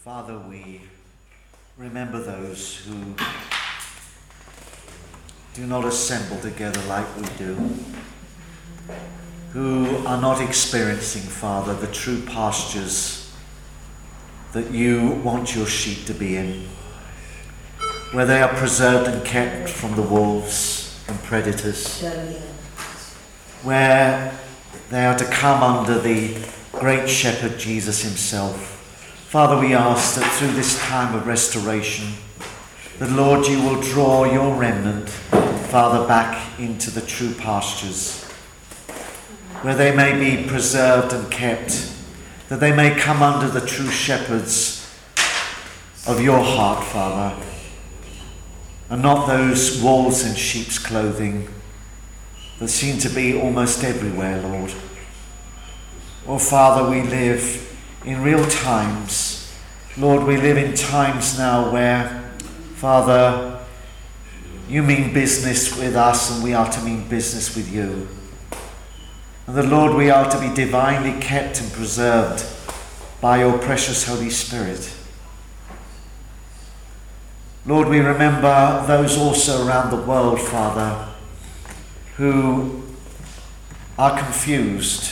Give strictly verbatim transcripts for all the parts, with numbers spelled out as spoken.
Father, we remember those who do not assemble together like we do, who are not experiencing, Father, the true pastures that you want your sheep to be in, where they are preserved and kept from the wolves and predators, where they are to come under the great shepherd Jesus himself. Father, we ask that through this time of restoration, that, Lord, you will draw your remnant, Father, back into the true pastures, where they may be preserved and kept, that they may come under the true shepherds of your heart, Father, and not those wolves in sheep's clothing that seem to be almost everywhere, Lord. Oh, Father, we live in real times. Lord, we live in times now where, Father, you mean business with us and we are to mean business with you. And that, Lord, we are to be divinely kept and preserved by your precious Holy Spirit. Lord, we remember those also around the world, Father, who are confused,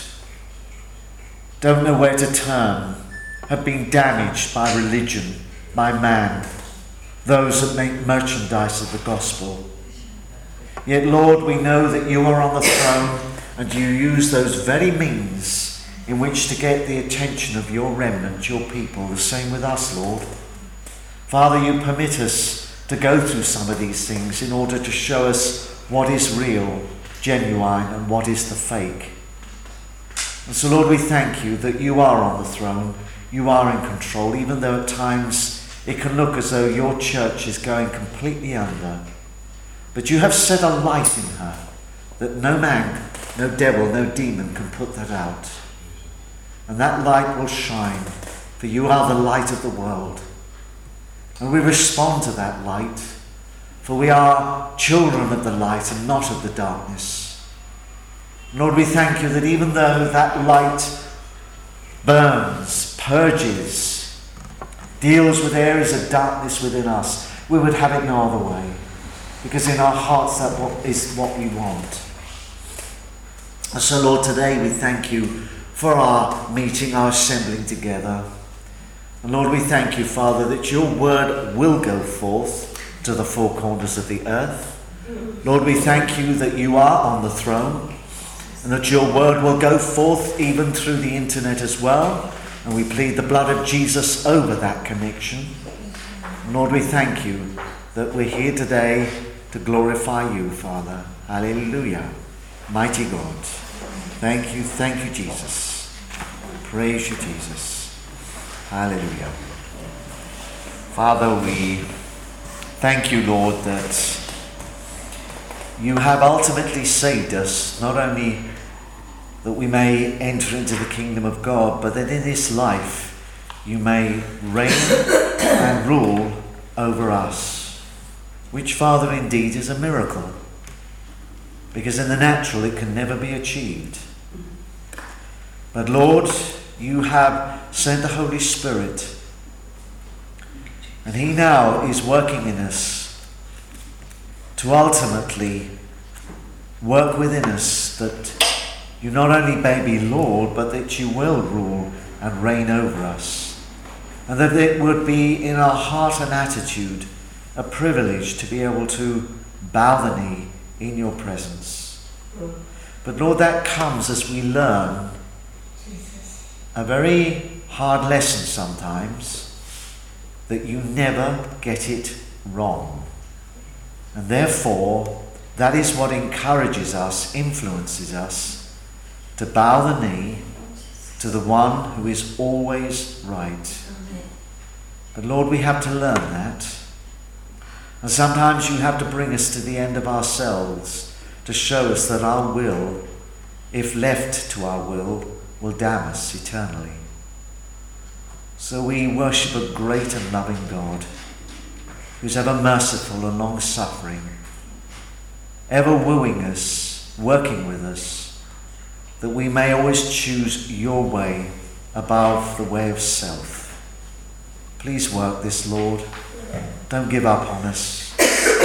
don't know where to turn, have been damaged by religion, by man, those that make merchandise of the gospel. Yet, Lord, we know that you are on the throne and you use those very means in which to get the attention of your remnant, your people. The same with us, Lord. Father, you permit us to go through some of these things in order to show us what is real, genuine, and what is the fake. And so, Lord, we thank you that you are on the throne, you are in control, even though at times it can look as though your church is going completely under. But you have set a light in her that no man, no devil, no demon can put that out. And that light will shine, for you are the light of the world. And we respond to that light, for we are children of the light and not of the darkness. Lord, we thank you that even though that light burns, purges, deals with areas of darkness within us, we would have it no other way, because in our hearts that is what we want. And so, Lord, today we thank you for our meeting, our assembling together. And Lord, we thank you, Father, that your word will go forth to the four corners of the earth. Lord, we thank you that you are on the throne and that your word will go forth even through the internet as well. And we plead the blood of Jesus over that connection. And Lord, we thank you that we're here today to glorify you, Father. Hallelujah. Mighty God. Thank you, thank you, Jesus. Praise you, Jesus. Hallelujah. Father, we thank you, Lord, that you have ultimately saved us, not only that we may enter into the kingdom of God, but that in this life you may reign and rule over us, which, Father, indeed is a miracle, because in the natural it can never be achieved. But Lord, you have sent the Holy Spirit, and he now is working in us to ultimately work within us that you not only may be Lord, but that you will rule and reign over us. And that it would be in our heart and attitude a privilege to be able to bow the knee in your presence. But Lord, that comes as we learn a very hard lesson sometimes, that you never get it wrong. And therefore, that is what encourages us, influences us, to bow the knee to the one who is always right. But Lord, we have to learn that. And sometimes you have to bring us to the end of ourselves to show us that our will, if left to our will, will damn us eternally. So we worship a great and loving God, who's ever merciful and long-suffering, ever wooing us, working with us, that we may always choose your way above the way of self. Please work this, Lord. Don't give up on us.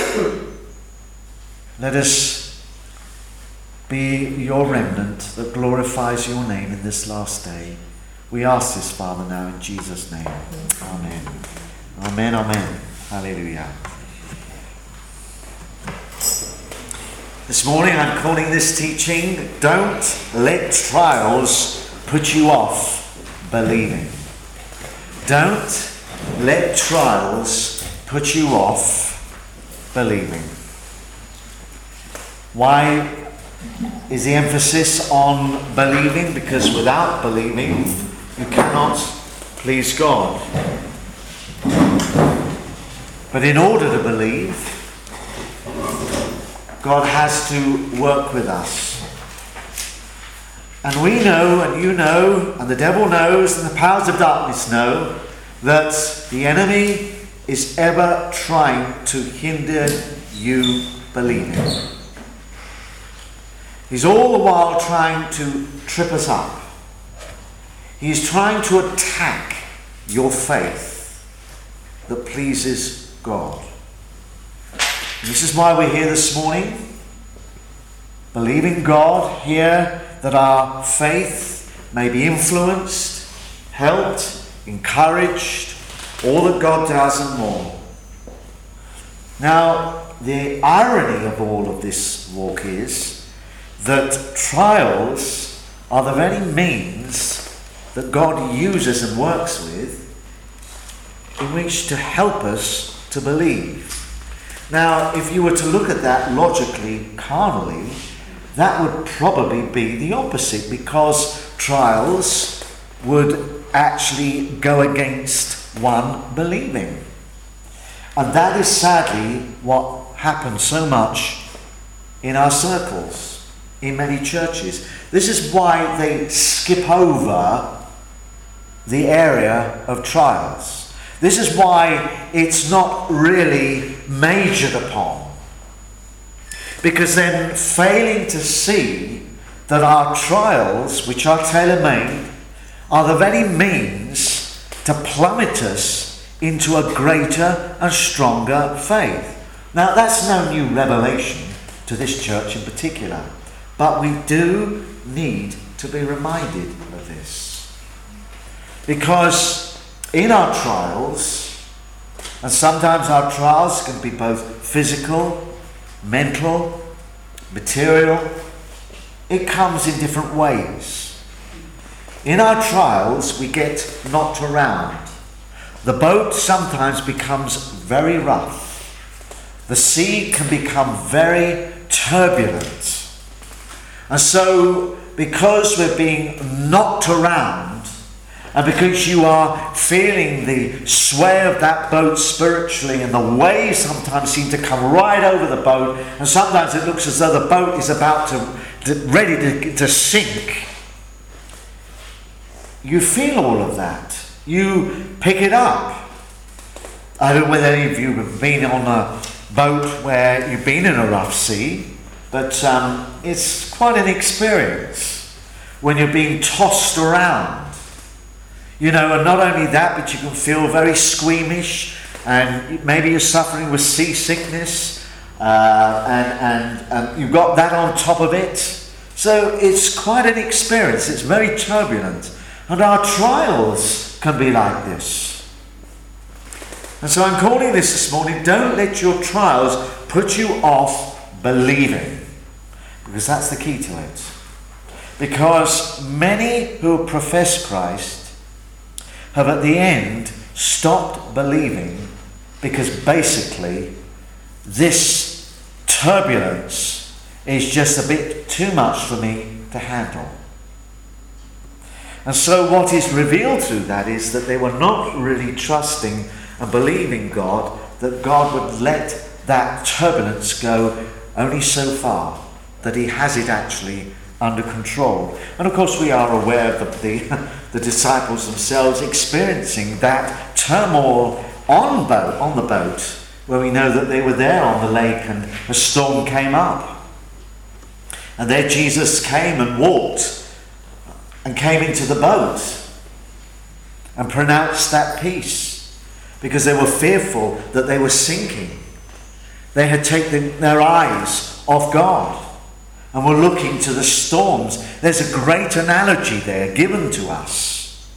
Let us be your remnant that glorifies your name in this last day. We ask this, Father, now in Jesus' name. Amen. Amen, amen. Hallelujah. This morning I'm calling this teaching, Don't Let Trials Put You Off Believing. Don't let trials put you off believing. Why is the emphasis on believing? Because without believing, you cannot please God. But in order to believe, God has to work with us. And we know, and you know, and the devil knows, and the powers of darkness know, that the enemy is ever trying to hinder you believing. He's all the while trying to trip us up. He's trying to attack your faith that pleases God. And this is why we're here this morning, believing God here that our faith may be influenced, helped, encouraged, all that God does and more. Now, the irony of all of this walk is that trials are the very means that God uses and works with in which to help us to believe. Now, if you were to look at that logically, carnally, that would probably be the opposite, because trials would actually go against one believing. And that is sadly what happens so much in our circles, in many churches. This is why they skip over the area of trials. This is why it's not really majored upon. Because then failing to see that our trials, which are tailor-made, are the very means to plummet us into a greater and stronger faith. Now, that's no new revelation to this church in particular, but we do need to be reminded of this. Because in our trials, and sometimes our trials can be both physical, mental, material, it comes in different ways. In our trials, we get knocked around. The boat sometimes becomes very rough. The sea can become very turbulent. And so, because we're being knocked around, and because you are feeling the sway of that boat spiritually, and the waves sometimes seem to come right over the boat, and sometimes it looks as though the boat is about to, to ready to, to sink, you feel all of that. You pick it up. I don't know whether any of you have been on a boat where you've been in a rough sea, but um, it's quite an experience when you're being tossed around. You know, and not only that, but you can feel very squeamish, and maybe you're suffering with seasickness, uh, and, and, and you've got that on top of it. So it's quite an experience. It's very turbulent. And our trials can be like this. And so I'm calling this this morning, don't let your trials put you off believing. Because that's the key to it. Because many who profess Christ have at the end stopped believing, because basically this turbulence is just a bit too much for me to handle. And so what is revealed through that is that they were not really trusting and believing God, that God would let that turbulence go only so far, that he has it actually under control. And of course we are aware of the, the, the disciples themselves experiencing that turmoil on boat, on the boat, where we know that they were there on the lake and a storm came up. And there Jesus came and walked and came into the boat and pronounced that peace. because they were fearful that they were sinking. They had taken their eyes off God and were looking to the storms. There's a great analogy there given to us.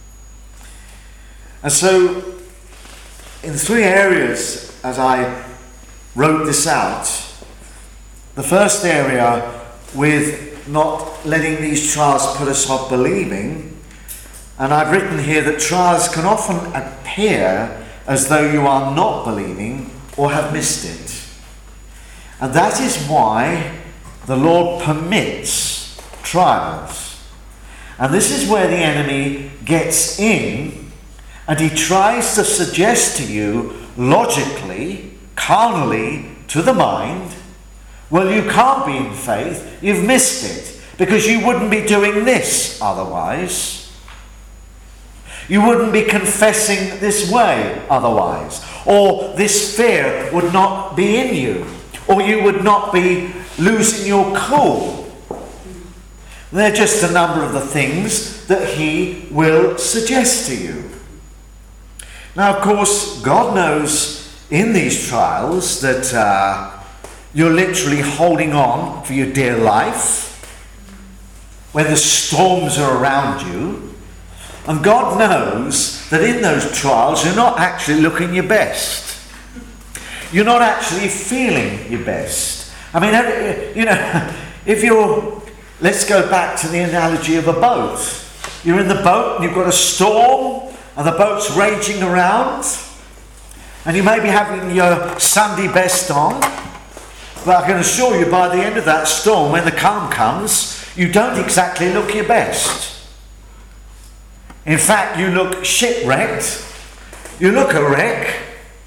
And so, in three areas, as I wrote this out, the first area with not letting these trials put us off believing, and I've written here that trials can often appear as though you are not believing or have missed it. And that is why the Lord permits trials. And this is where the enemy gets in, and he tries to suggest to you logically, carnally, to the mind, well, you can't be in faith, you've missed it, because you wouldn't be doing this otherwise. You wouldn't be confessing this way otherwise. Or this fear would not be in you. Or you would not be losing your cool. They're just a number of the things that he will suggest to you. Now, of course, God knows in these trials that uh, you're literally holding on for your dear life when the storms are around you. And God knows that in those trials you're not actually looking your best. You're not actually feeling your best. I mean, you know, if you're, let's go back to the analogy of a boat. You're in the boat and you've got a storm and the boat's raging around and you may be having your Sunday best on, but I can assure you by the end of that storm, when the calm comes, you don't exactly look your best. In fact, you look shipwrecked, you look a wreck,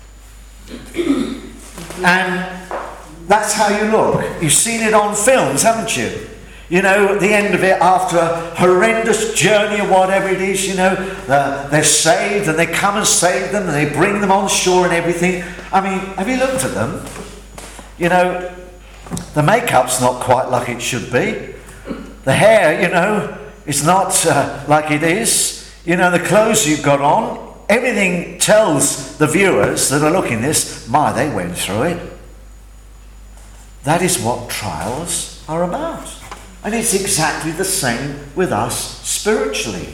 and that's how you look. You've seen it on films, haven't you? You know, at the end of it, after a horrendous journey or whatever it is, you know, uh, they're saved and they come and save them and they bring them on shore and everything. I mean, have you looked at them? You know, the makeup's not quite like it should be. The hair, you know, is not uh, like it is. You know, the clothes you've got on, everything tells the viewers that are looking this, my, they went through it. That is what trials are about. And it's exactly the same with us spiritually.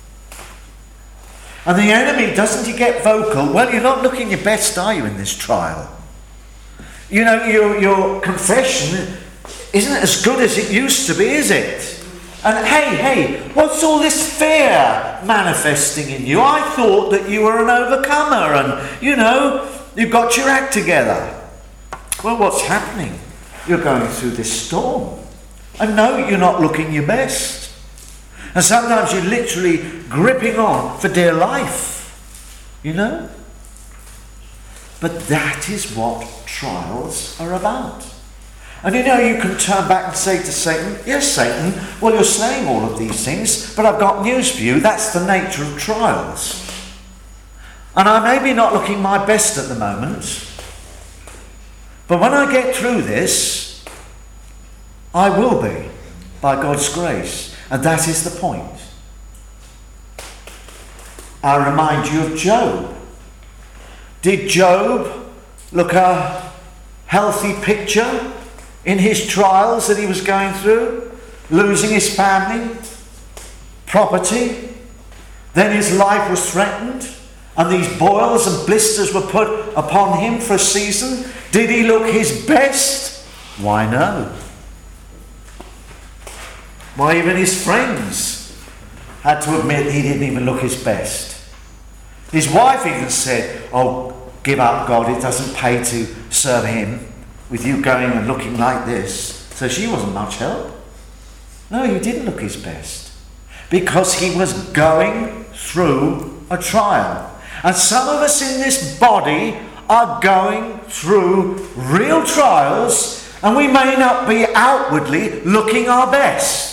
And the enemy, doesn't he get vocal? Well, you're not looking your best, are you, in this trial? You know, your, your confession isn't as good as it used to be, is it? And hey, hey, what's all this fear manifesting in you? I thought that you were an overcomer and, you know, you've got your act together. Well, what's happening? You're going through this storm. And no, you're not looking your best. And sometimes you're literally gripping on for dear life. You know? But that is what trials are about. And you know, you can turn back and say to Satan, yes, Satan, well, you're saying all of these things, but I've got news for you. That's the nature of trials. And I may be not looking my best at the moment, but when I get through this, I will be, by God's grace. And that is the point. I remind you of Job. Did Job look a healthy picture in his trials that he was going through? Losing his family, property, then his life was threatened, and these boils and blisters were put upon him for a season. Did he look his best? Why, no. Why, even his friends had to admit he didn't even look his best. His wife even said, oh, give up, God, it doesn't pay to serve him with you going and looking like this. So she wasn't much help. No, he didn't look his best, because he was going through a trial. And some of us in this body are going through real trials, and we may not be outwardly looking our best.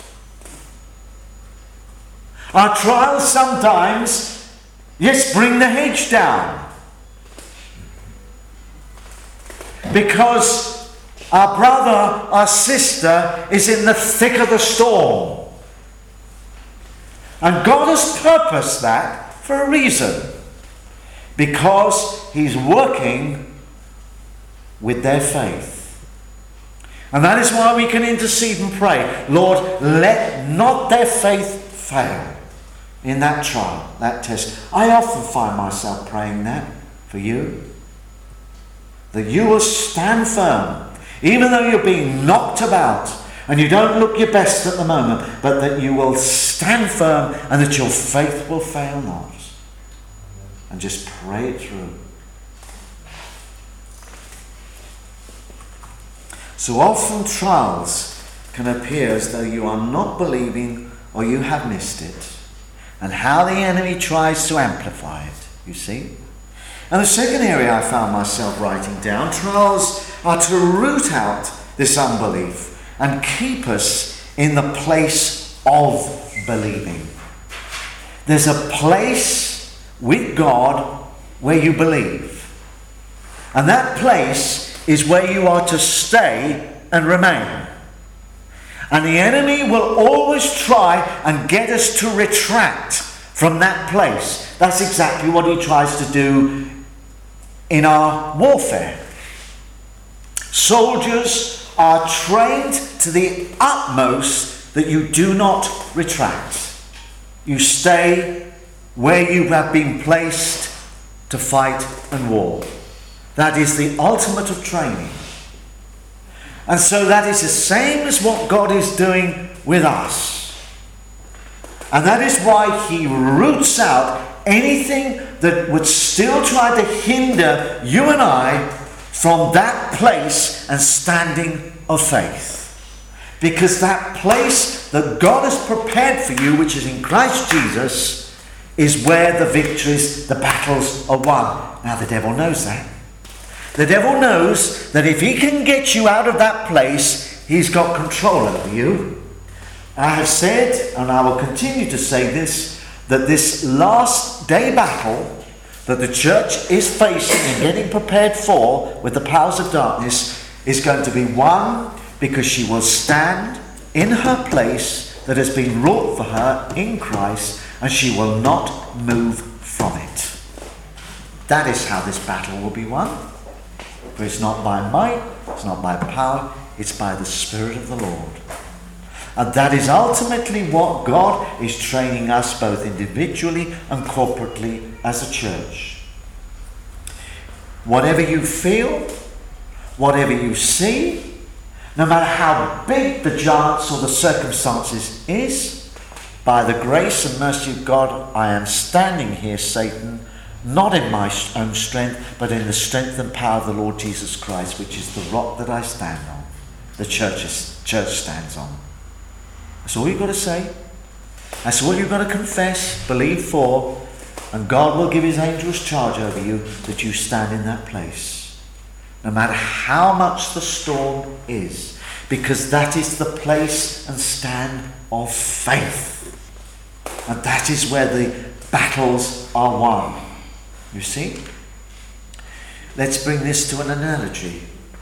Our trials sometimes, yes, bring the hedge down, because our brother, our sister is in the thick of the storm. And God has purposed that for a reason. because he's working with their faith. And that is why we can intercede and pray, Lord, let not their faith fail in that trial, that test. I often find myself praying that for you, that you will stand firm, even though you're being knocked about and you don't look your best at the moment, but that you will stand firm and that your faith will fail not. And just pray it through. So often trials can appear as though you are not believing or you have missed it. And how the enemy tries to amplify it, you see. And the second area I found myself writing down, trials are to root out this unbelief and keep us in the place of believing. There's a place with God where you believe. And that place is where you are to stay and remain. And the enemy will always try and get us to retract from that place. That's exactly what he tries to do in our warfare. Soldiers are trained to the utmost that you do not retract. You stay where you have been placed to fight and war. That is the ultimate of training. And so that is the same as what God is doing with us. And that is why he roots out anything that would still try to hinder you and I from that place and standing of faith. Because that place that God has prepared for you, which is in Christ Jesus, is where the victories, the battles are won. Now the devil knows that. The devil knows that if he can get you out of that place, he's got control over you. I have said, and I will continue to say this, that this last day battle that the church is facing and getting prepared for with the powers of darkness is going to be won because she will stand in her place that has been wrought for her in Christ, and she will not move from it. That is how this battle will be won. For it's not by might, it's not by power, it's by the Spirit of the Lord. And that is ultimately what God is training us both individually and corporately as a church. Whatever you feel, whatever you see, no matter how big the giants or the circumstances is, by the grace and mercy of God, I am standing here, Satan, not in my own strength, but in the strength and power of the Lord Jesus Christ, which is the rock that I stand on, the church, is, church stands on. That's all you've got to say. That's all you've got to confess, believe for, and God will give his angels charge over you that you stand in that place. No matter how much the storm is, because that is the place and stand of faith. And that is where the battles are won. You see? Let's bring this to an analogy.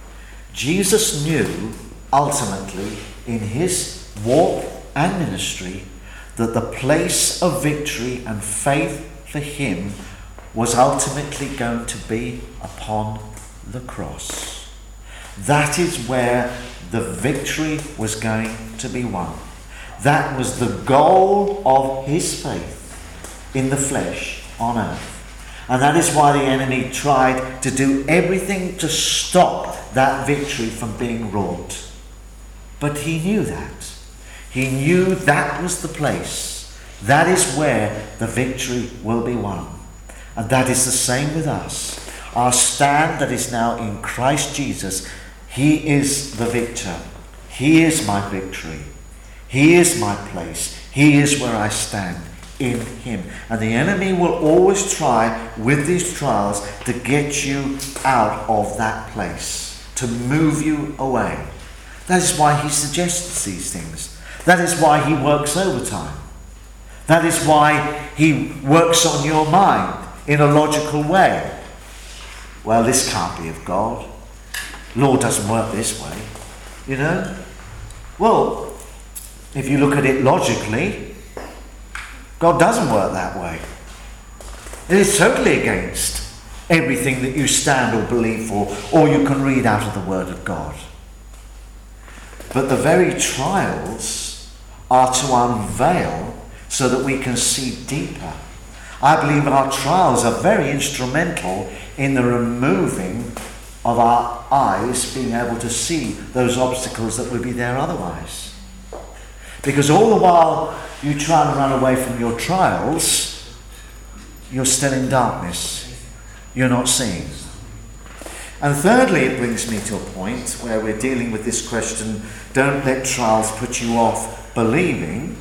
Jesus knew, ultimately, in his walk and ministry, that the place of victory and faith for him was ultimately going to be upon the cross. That is where the victory was going to be won. That was the goal of his faith in the flesh on earth. And that is why the enemy tried to do everything to stop that victory from being wrought. But he knew that. He knew that was the place. That is where the victory will be won. And that is the same with us. Our stand that is now in Christ Jesus, he is the victor. He is my victory. He is my place. He is where I stand. In him. And the enemy will always try with these trials to get you out of that place, to move you away. That is why he suggests these things. That is why he works overtime. That is why he works on your mind in a logical way. Well, this can't be of God. Law doesn't work this way. You know? Well, if you look at it logically, God doesn't work that way. It is totally against everything that you stand or believe for, or you can read out of the Word of God. But the very trials are to unveil so that we can see deeper. I believe our trials are very instrumental in the removing of our eyes being able to see those obstacles that would be there otherwise. Because all the while you try and run away from your trials, you're still in darkness. You're not seeing. And thirdly, it brings me to a point where we're dealing with this question, don't let trials put you off believing.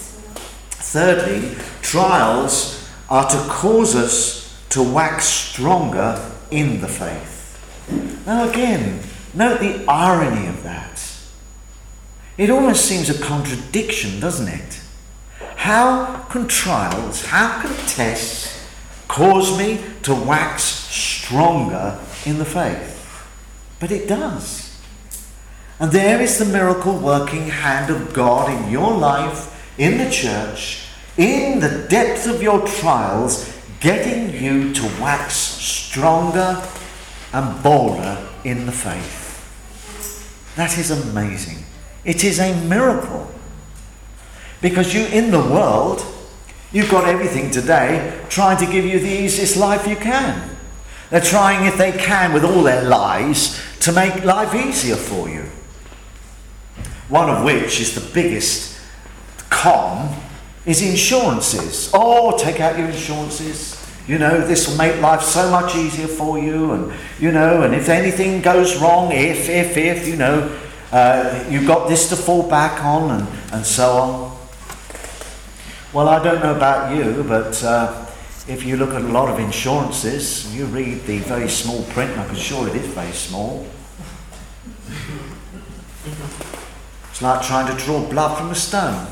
Thirdly, trials are to cause us to wax stronger in the faith. Now again, note the irony of that. It almost seems a contradiction, doesn't it? How can trials, how can tests cause me to wax stronger in the faith? But it does. And there is the miracle working hand of God in your life, in the church, in the depth of your trials, getting you to wax stronger and bolder in the faith. That is amazing. It is a miracle. Because you, in the world, you've got everything today trying to give you the easiest life you can. They're trying, if they can, with all their lies, to make life easier for you. One of which is the biggest con, is insurances. Oh, take out your insurances. You know, this will make life so much easier for you. And, you know, and if anything goes wrong, if, if, if, you know, uh, you've got this to fall back on, and, and so on. Well, I don't know about you, but uh, if you look at a lot of insurances, you read the very small print, and I'm sure it is very small. It's like trying to draw blood from a stone.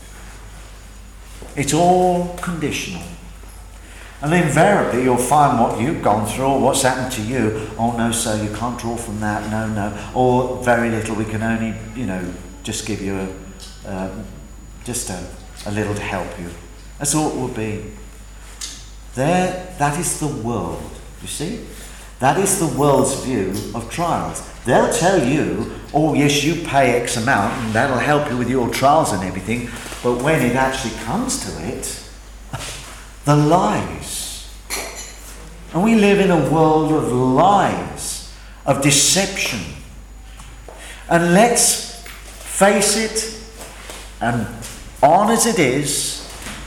It's all conditional. And invariably you'll find what you've gone through or what's happened to you. Oh no, sir, you can't draw from that. No, no. Or very little, we can only, you know, just give you a, uh, just a, a little to help you. That's all it will be. There, that is the world, you see? That is the world's view of trials. They'll tell you, oh yes, you pay X amount and that'll help you with your trials and everything. But when it actually comes to it, the lies. And we live in a world of lies, of deception. And let's face it, and on as it is,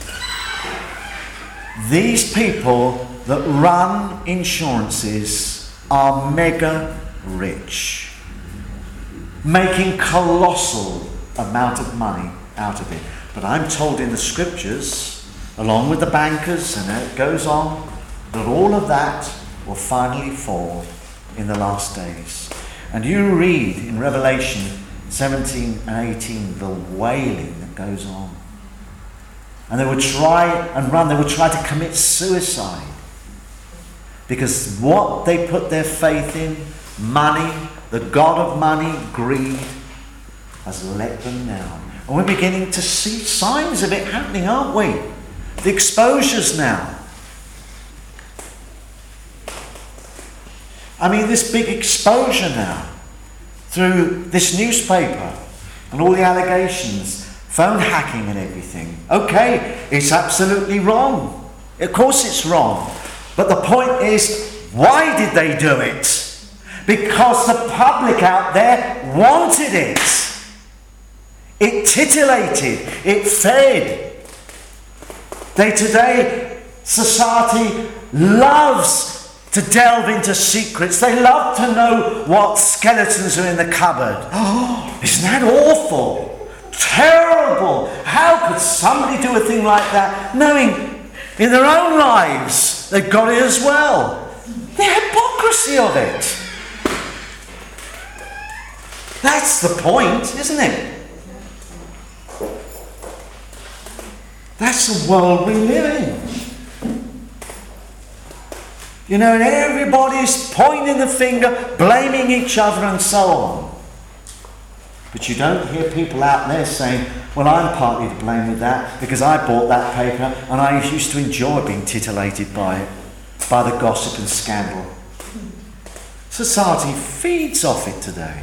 these people that run insurances are mega rich, making colossal amount of money out of it. But I'm told in the scriptures, along with the bankers, and it goes on, that all of that will finally fall in the last days. And you read in Revelation seventeen and eighteen the wailing that goes on. And they would try and run, they would try to commit suicide. Because what they put their faith in, money, the god of money, greed, has let them down. And we're beginning to see signs of it happening, aren't we? The exposures now. I mean, this big exposure now through this newspaper and all the allegations, phone hacking and everything. Okay, it's absolutely wrong. Of course it's wrong. But the point is, why did they do it? Because the public out there wanted it. It titillated. It fed. They today, society loves to delve into secrets. They love to know what skeletons are in the cupboard. Oh, isn't that awful? Terrible. How could somebody do a thing like that, knowing in their own lives they've got it as well? The hypocrisy of it. That's the point, isn't it? That's the world we live in. You know, and everybody's pointing the finger, blaming each other and so on. But you don't hear people out there saying, well, I'm partly to blame with that because I bought that paper and I used to enjoy being titillated by it. by the gossip and scandal. Society feeds off it today.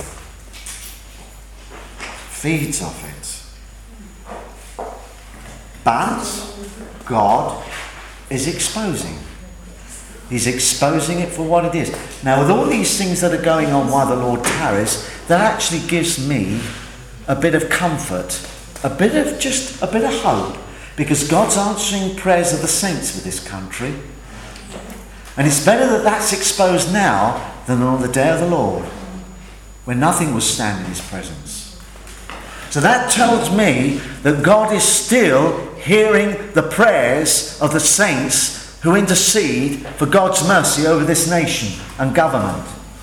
Feeds off it. But God is exposing. He's exposing it for what it is. Now, with all these things that are going on while the Lord tarries, that actually gives me a bit of comfort, a bit of just a bit of hope, because God's answering prayers of the saints for this country. And it's better that that's exposed now than on the day of the Lord, when nothing will stand in his presence. So that tells me that God is still hearing the prayers of the saints who intercede for God's mercy over this nation and government.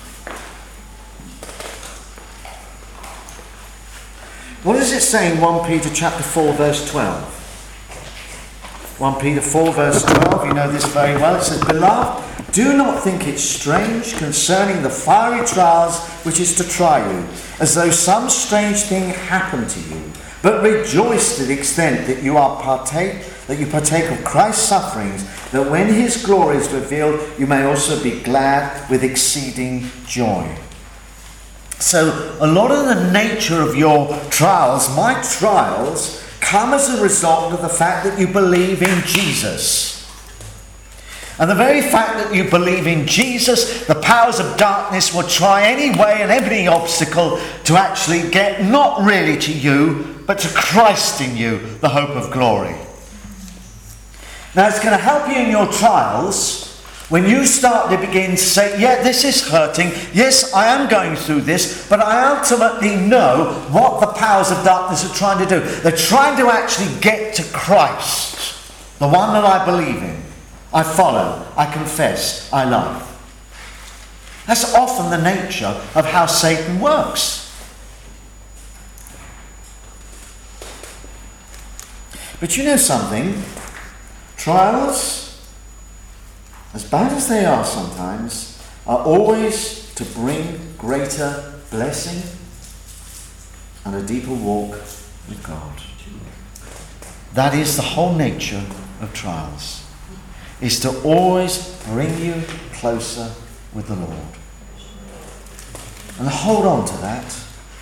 What does it say in First Peter chapter four, verse twelve? First Peter four, verse twelve, you know this very well. It says, "Beloved, do not think it strange concerning the fiery trials which is to try you, as though some strange thing happened to you. But rejoice to the extent that you are partake, that you partake of Christ's sufferings, that when his glory is revealed, you may also be glad with exceeding joy." So a lot of the nature of your trials, my trials, come as a result of the fact that you believe in Jesus. And the very fact that you believe in Jesus, the powers of darkness will try any way and every obstacle to actually get not really to you, but to Christ in you, the hope of glory. Now it's going to help you in your trials when you start to begin to say, yeah, this is hurting. Yes, I am going through this, but I ultimately know what the powers of darkness are trying to do. They're trying to actually get to Christ, the one that I believe in, I follow, I confess, I love. That's often the nature of how Satan works. But you know something? Trials, as bad as they are sometimes, are always to bring greater blessing and a deeper walk with God. That is the whole nature of trials, is to always bring you closer with the Lord. And hold on to that,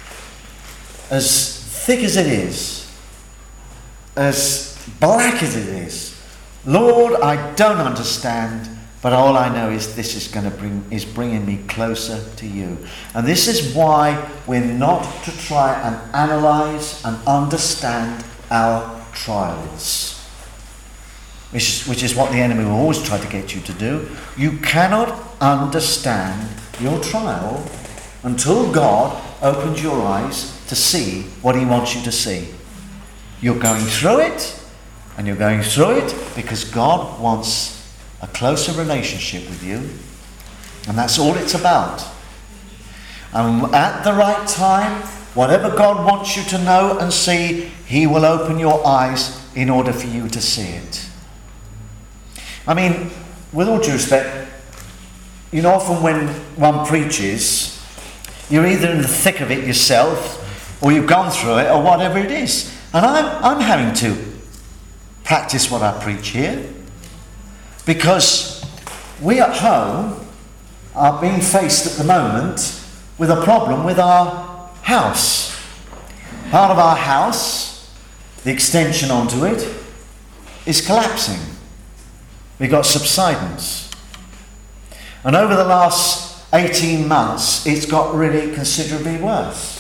as thick as it is, as black as it is. Lord, I don't understand, but all I know is this is going to bring is bringing me closer to you. And this is why we're not to try and analyze and understand our trials, which is, which is what the enemy will always try to get you to do. You cannot understand your trial until God opens your eyes to see what he wants you to see. You're going through it, and you're going through it because God wants a closer relationship with you, and that's all it's about. And at the right time, whatever God wants you to know and see, he will open your eyes in order for you to see it. I mean, with all due respect, you know, often when one preaches, you're either in the thick of it yourself, or you've gone through it, or whatever it is. And I'm, I'm having to practice what I preach here, because we at home are being faced at the moment with a problem with our house. Part of our house, the extension onto it, is collapsing. We've got subsidence. And over the last eighteen months, it's got really considerably worse.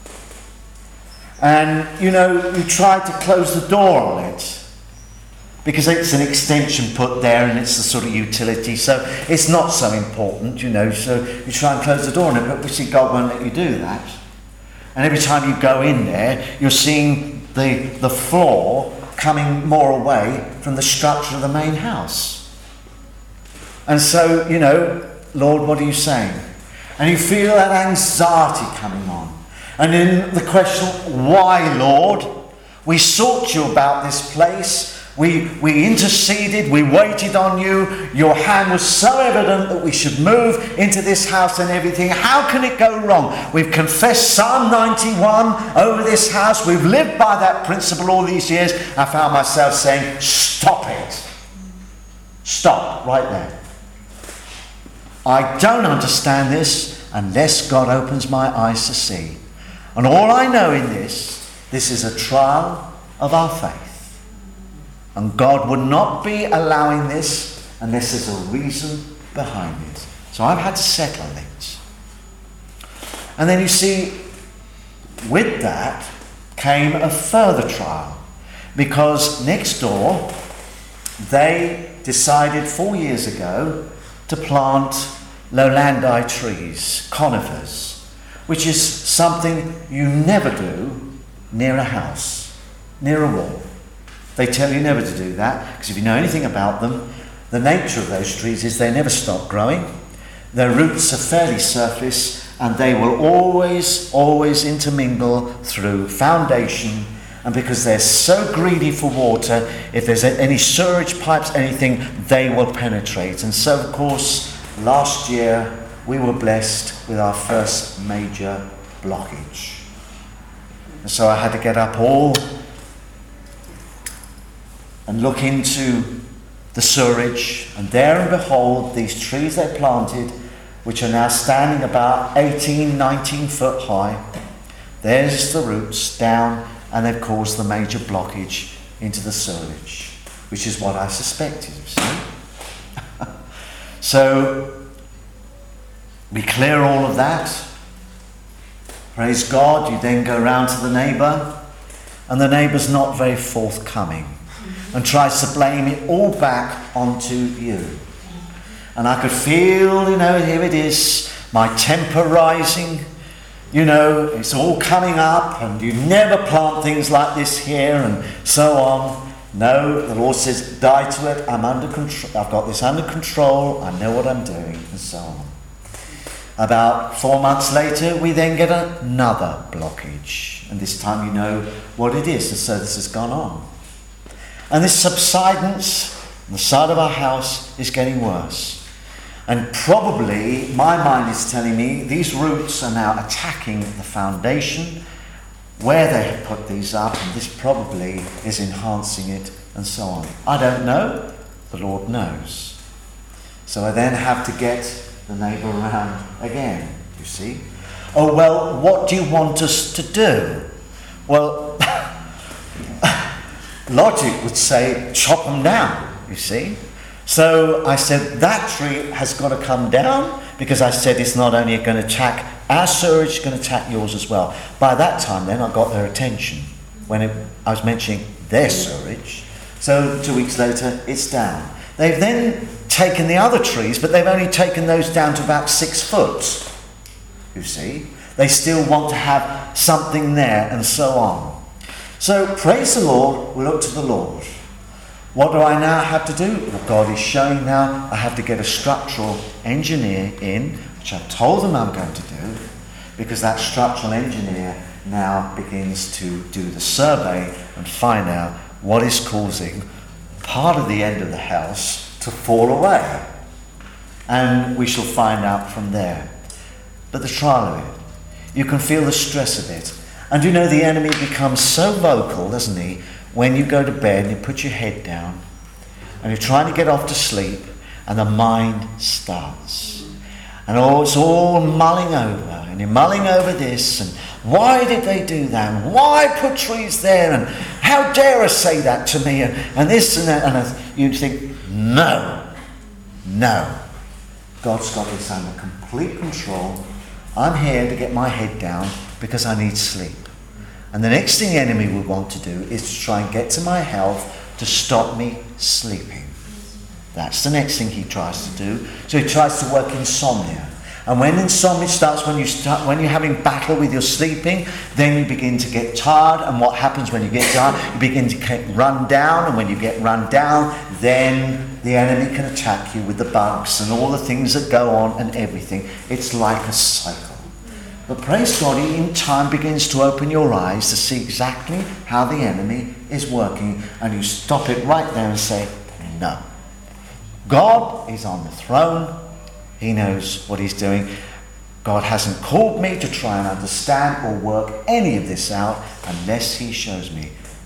And, you know, you try to close the door on it, because it's an extension put there and it's the sort of utility, so it's not so important, you know, so you try and close the door on it, but we see God won't let you do that. And every time you go in there, you're seeing the, the floor coming more away from the structure of the main house. And so, you know, Lord, what are you saying? And you feel that anxiety coming on. And then the question, why, Lord? We sought you about this place. We, we interceded, we waited on you. Your hand was so evident that we should move into this house and everything. How can it go wrong? We've confessed Psalm ninety-one over this house. We've lived by that principle all these years. I found myself saying, stop it. Stop right there. I don't understand this unless God opens my eyes to see. And all I know in this, this is a trial of our faith. And God would not be allowing this unless there's a reason behind it. So I've had to settle it. And then you see, with that came a further trial. Because next door, they decided four years ago to plant Lowlandi trees, conifers, which is something you never do near a house, near a wall. They tell you never to do that, because if you know anything about them, the nature of those trees is they never stop growing. Their roots are fairly surface, and they will always, always intermingle through foundation. And because they're so greedy for water, if there's any sewage pipes, anything, they will penetrate. And so, of course, last year we were blessed with our first major blockage. And so I had to get up all and look into the sewerage. And there and behold, these trees they planted, which are now standing about eighteen, nineteen foot high. There's the roots down, and they've caused the major blockage into the sewerage, which is what I suspected, you see. So we clear all of that. Praise God. You then go round to the neighbour, and the neighbour's not very forthcoming and tries to blame it all back onto you. And I could feel, you know, here it is, my temper rising. You know, it's all coming up, and you never plant things like this here, and so on. No, the Lord says, die to it. I'm under control. I've got this under control. I know what I'm doing, and so on. About four months later, we then get another blockage, and this time you know what it is, and so this has gone on. And this subsidence on the side of our house is getting worse. And probably, my mind is telling me, these roots are now attacking the foundation where they have put these up, and this probably is enhancing it, and so on. I don't know. The Lord knows. So I then have to get the neighbour around again, you see. Oh, well, what do you want us to do? Well, logic would say, chop them down, you see. So I said, that tree has got to come down, because I said it's not only going to attack our sewage, it's going to attack yours as well. By that time then, I got their attention when it, I was mentioning their sewage. So two weeks later, it's down. They've then taken the other trees, but they've only taken those down to about six foot, you see. They still want to have something there, and so on. So praise the Lord, we look to the Lord. What do I now have to do? Well, God is showing now I have to get a structural engineer in, which I've told them I'm going to do, because that structural engineer now begins to do the survey and find out what is causing part of the end of the house to fall away. And we shall find out from there. But the trial of it, you can feel the stress of it. And you know, the enemy becomes so vocal, doesn't he? When you go to bed and you put your head down and you're trying to get off to sleep, and the mind starts. And oh, it's all mulling over, and you're mulling over this, and why did they do that? And why put trees there? And how dare I say that to me? And, and this and that. And you think, no, no. God's got this under complete control. I'm here to get my head down because I need sleep. And the next thing the enemy would want to do is to try and get to my health to stop me sleeping. That's the next thing he tries to do. So he tries to work insomnia. And when insomnia starts, when you start, when you're having battle with your sleeping, then you begin to get tired. And what happens when you get tired? You begin to get run down. And when you get run down, then the enemy can attack you with the bugs and all the things that go on and everything. It's like a cycle. But praise God, he in time begins to open your eyes to see exactly how the enemy is working. And you stop it right there and say, no. God is on the throne. He knows what he's doing. God hasn't called me to try and understand or work any of this out unless he shows me.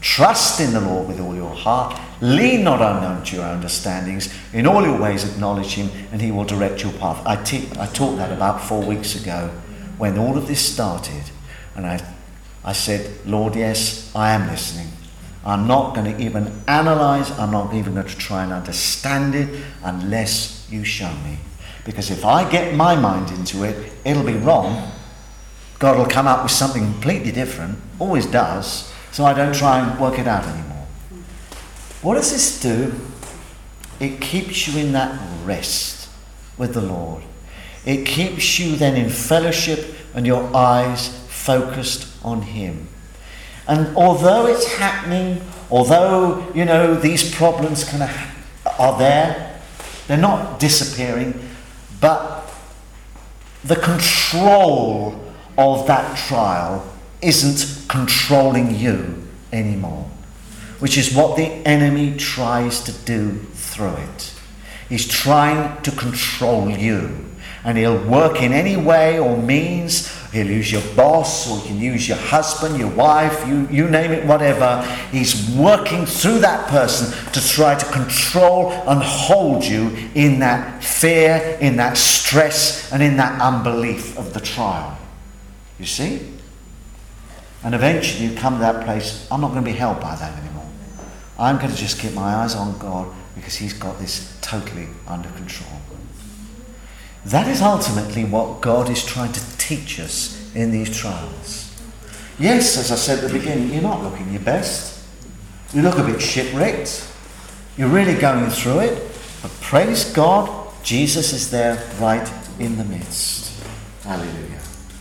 Trust in the Lord with all your heart. Lean not unknown to your understandings. In all your ways acknowledge him, and he will direct your path. I, te- I taught that about four weeks ago when all of this started. And I, I said, Lord, yes, I am listening. I'm not going to even analyze. I'm not even going to try and understand it unless you show me. Because if I get my mind into it, it'll be wrong. God will come up with something completely different. Always does. So I don't try and work it out anymore. What does this do? It keeps you in that rest with the Lord. It keeps you then in fellowship and your eyes focused on him. And although it's happening, although, you know, these problems kind of are there, they're not disappearing, but the control of that trial isn't controlling you anymore, which is what the enemy tries to do through it. He's trying to control you, and he'll work in any way or means. He'll use your boss, or he can use your husband, your wife, you, you name it, whatever. He's working through that person to try to control and hold you in that fear, in that stress, and in that unbelief of the trial. You see? And eventually you come to that place, I'm not going to be held by that anymore. I'm going to just keep my eyes on God because he's got this totally under control. That is ultimately what God is trying to teach us in these trials. Yes, as I said at the beginning, you're not looking your best. You look a bit shipwrecked. You're really going through it. But praise God, Jesus is there right in the midst. Hallelujah.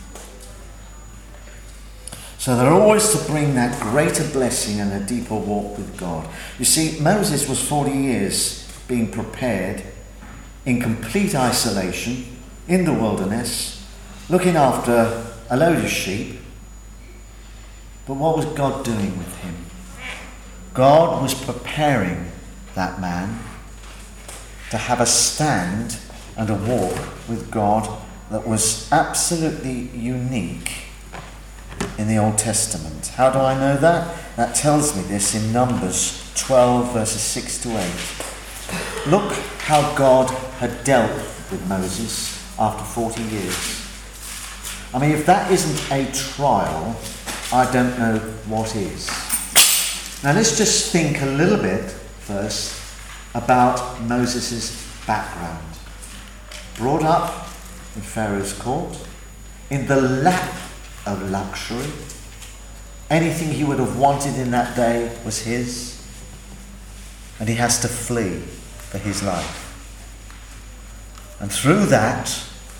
So they're always to bring that greater blessing and a deeper walk with God. You see, Moses was forty years being prepared in complete isolation in the wilderness, looking after a load of sheep. But what was God doing with him? God was preparing that man to have a stand and a walk with God that was absolutely unique in the Old Testament. How do I know that? That tells me this in Numbers twelve verses six to eight. Look how God had dealt with Moses after forty years. I mean, if that isn't a trial, I don't know what is. Now let's just think a little bit first about Moses' background. Brought up in Pharaoh's court, in the lap of luxury. Anything he would have wanted in that day was his. And he has to flee for his life. And through that,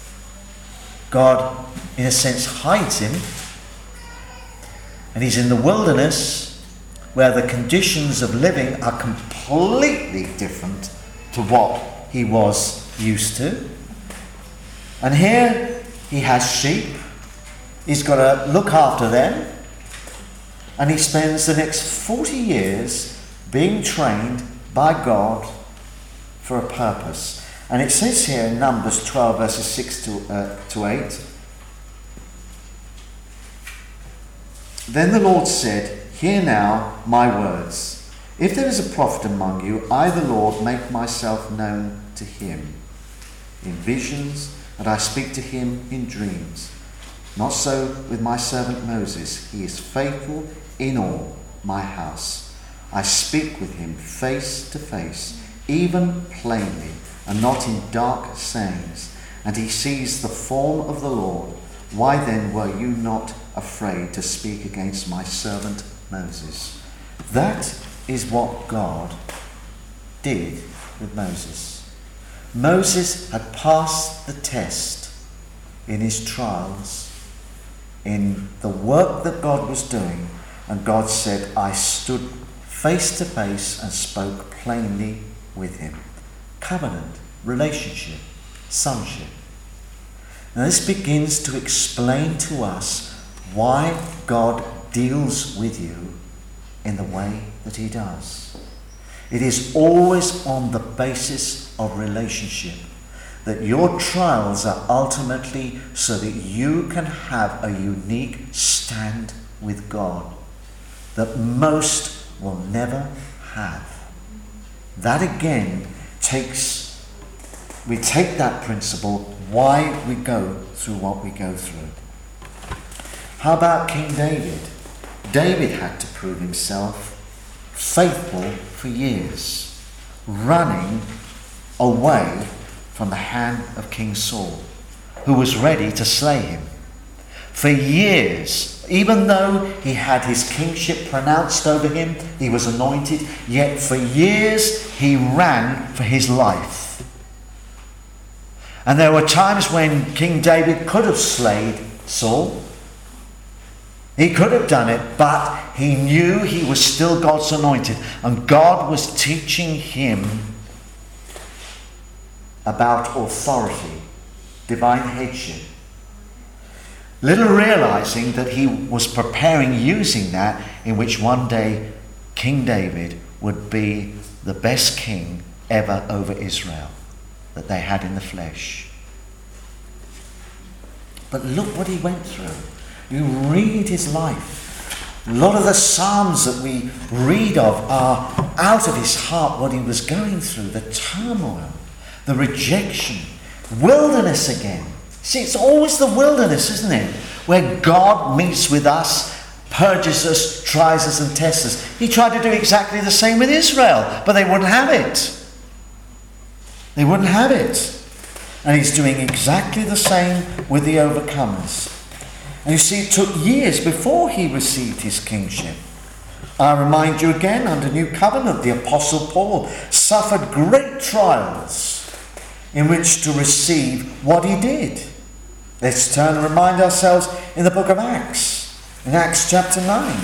God, in a sense, hides him. And he's in the wilderness where the conditions of living are completely different to what he was used to. And here he has sheep. He's got to look after them. And he spends the next forty years being trained by God for a purpose. And it says here in Numbers twelve verses six to, uh, to eight. Then the Lord said, "Hear now my words. If there is a prophet among you, I the Lord make myself known to him in visions, and I speak to him in dreams. Not so with my servant Moses. He is faithful in all my house. I speak with him face to face, even plainly, and not in dark sayings. And he sees the form of the Lord. Why then were you not afraid to speak against my servant Moses?" That is what God did with Moses. Moses had passed the test in his trials, in the work that God was doing, and God said, "I stood face to face and spoke plainly with him." Covenant, relationship, sonship. Now this begins to explain to us why God deals with you in the way that he does. It is always on the basis of relationship, that your trials are ultimately so that you can have a unique stand with God that most will never have. That again takes, we take that principle, why we go through what we go through. How about King David? David had to prove himself faithful for years, running away from the hand of King Saul, who was ready to slay him. For years, even though he had his kingship pronounced over him, he was anointed, yet for years he ran for his life. And there were times when King David could have slayed Saul. He could have done it, but he knew he was still God's anointed, and God was teaching him about authority, divine headship. Little realizing that he was preparing, using that, in which one day King David would be the best king ever over Israel that they had in the flesh. But look what he went through. You read his life. A lot of the Psalms that we read of are out of his heart, what he was going through, the turmoil, the rejection, wilderness again. See, it's always the wilderness, isn't it? Where God meets with us, purges us, tries us and tests us. He tried to do exactly the same with Israel, but they wouldn't have it. They wouldn't have it. And he's doing exactly the same with the overcomers. And you see, it took years before he received his kingship. I remind you again, under New Covenant, the Apostle Paul suffered great trials in which to receive what he did. Let's turn and remind ourselves in the book of Acts, in Acts chapter nine.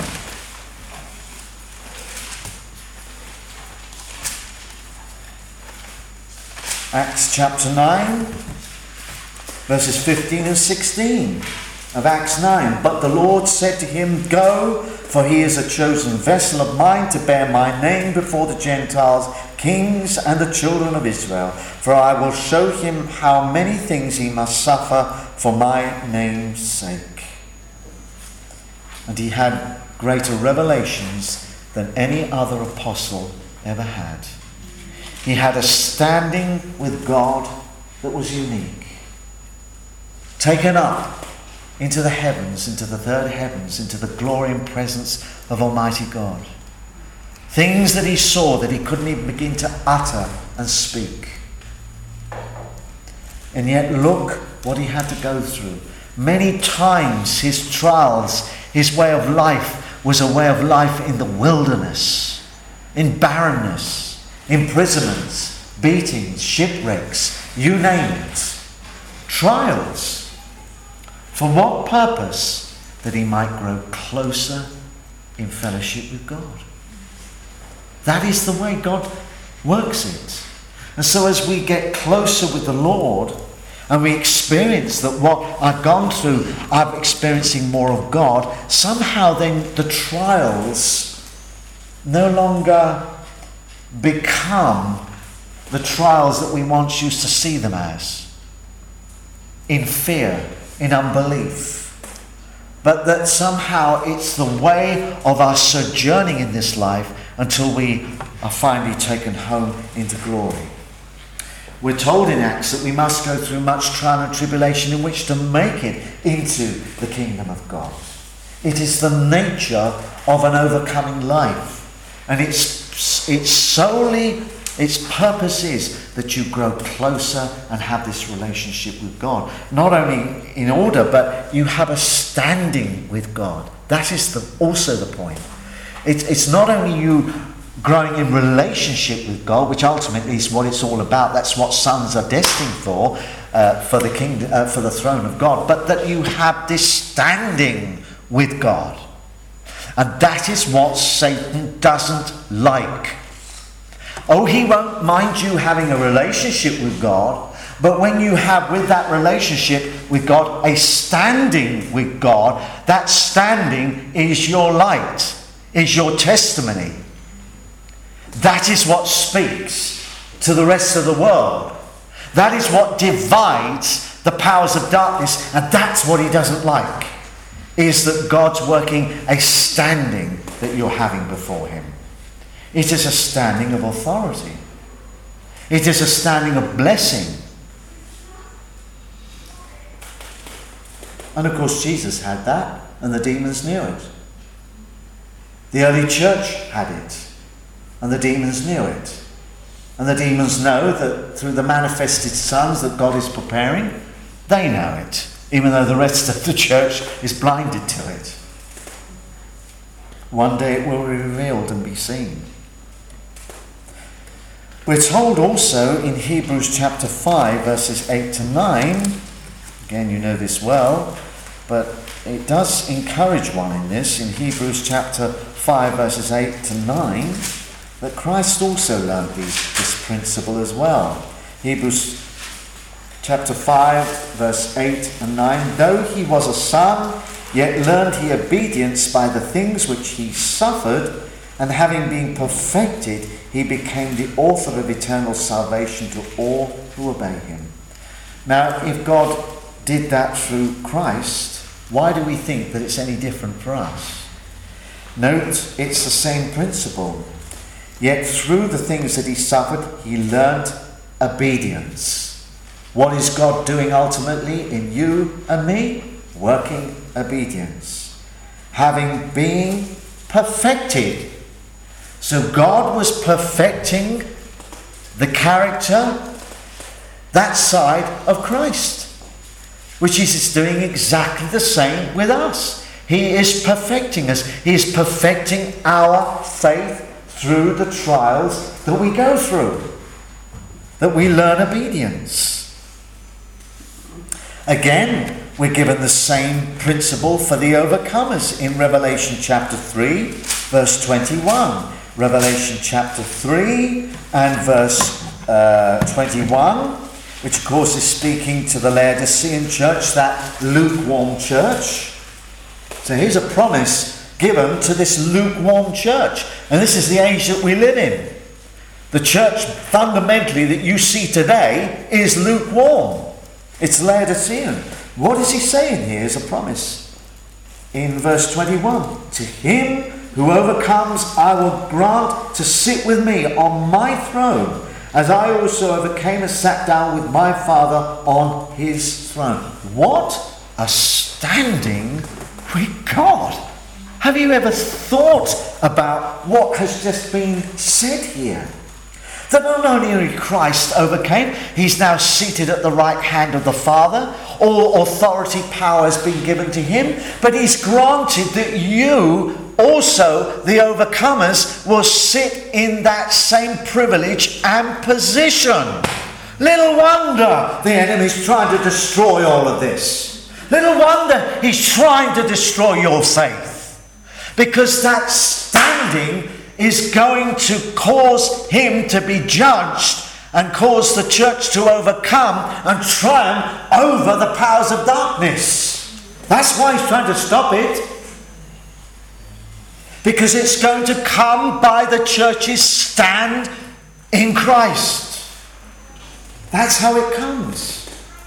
Acts chapter nine, verses fifteen and sixteen of Acts nine. But the Lord said to him, "Go, for he is a chosen vessel of mine to bear my name before the Gentiles, kings and the children of Israel. For I will show him how many things he must suffer for my name's sake." And he had greater revelations than any other apostle ever had. He had a standing with God that was unique. Taken up into the heavens, into the third heavens, into the glory and presence of Almighty God. Things that he saw that he couldn't even begin to utter and speak. And yet look what he had to go through. Many times his trials, his way of life was a way of life in the wilderness, in barrenness, imprisonments, beatings, shipwrecks, you name it. Trials. For what purpose? That he might grow closer in fellowship with God. That is the way God works it. And so as we get closer with the Lord and we experience that what I've gone through, I'm experiencing more of God, somehow then the trials no longer become the trials that we once used to see them as. In fear, in unbelief. But that somehow it's the way of our sojourning in this life until we are finally taken home into glory. We're told in Acts that we must go through much trial and tribulation in which to make it into the kingdom of God. It is the nature of an overcoming life. And it's, it's solely, its purpose is that you grow closer and have this relationship with God. Not only in order, but you have a standing with God. That is the, also the point. It's, it's not only you growing in relationship with God, which ultimately is what it's all about. That's what sons are destined for, uh, for the kingdom, uh, for the throne of God. But that you have this standing with God. And that is what Satan doesn't like. Oh, he won't mind you having a relationship with God, but when you have with that relationship with God a standing with God, that standing is your light, is your testimony. That is what speaks to the rest of the world. That is what divides the powers of darkness, and that's what he doesn't like, is that God's working a standing that you're having before him. It is a standing of authority. It is a standing of blessing. And of course Jesus had that, and the demons knew it. The early church had it, and the demons knew it. And the demons know that through the manifested sons that God is preparing, they know it, even though the rest of the church is blinded to it. One day it will be revealed and be seen. We're told also in Hebrews chapter five, verses eight to nine, again you know this well, but it does encourage one in this, in Hebrews chapter five, verses eight to nine, that Christ also learned these, this principle as well. Hebrews chapter five, verse eight and nine, though he was a son, yet learned he obedience by the things which he suffered, and having been perfected, he became the author of eternal salvation to all who obey him. Now, if God did that through Christ, why do we think that it's any different for us? Note, it's the same principle. Yet through the things that he suffered, he learned obedience. What is God doing ultimately in you and me? Working obedience. Having been perfected. So God was perfecting the character, that side of Christ, which is doing exactly the same with us. He is perfecting us. He is perfecting our faith through the trials that we go through, that we learn obedience. Again, we're given the same principle for the overcomers in Revelation chapter three, verse twenty-one. Revelation chapter three and verse uh, twenty-one, which of course is speaking to the Laodicean church, that lukewarm church. So here's a promise given to this lukewarm church. And this is the age that we live in. The church fundamentally that you see today is lukewarm. It's Laodicean. What is he saying here as a promise? In verse twenty-one, to him who overcomes, I will grant to sit with me on my throne, as I also overcame and sat down with my Father on his throne. What a standing with God. Have you ever thought about what has just been said here? That not only Christ overcame, he's now seated at the right hand of the Father. All authority, power has been given to him. But he's granted that you also, the overcomers, will sit in that same privilege and position. Little wonder the enemy's trying to destroy all of this. Little wonder he's trying to destroy your faith. Because that standing is going to cause him to be judged and cause the church to overcome and triumph over the powers of darkness. That's why he's trying to stop it. Because it's going to come by the church's stand in Christ. That's how it comes.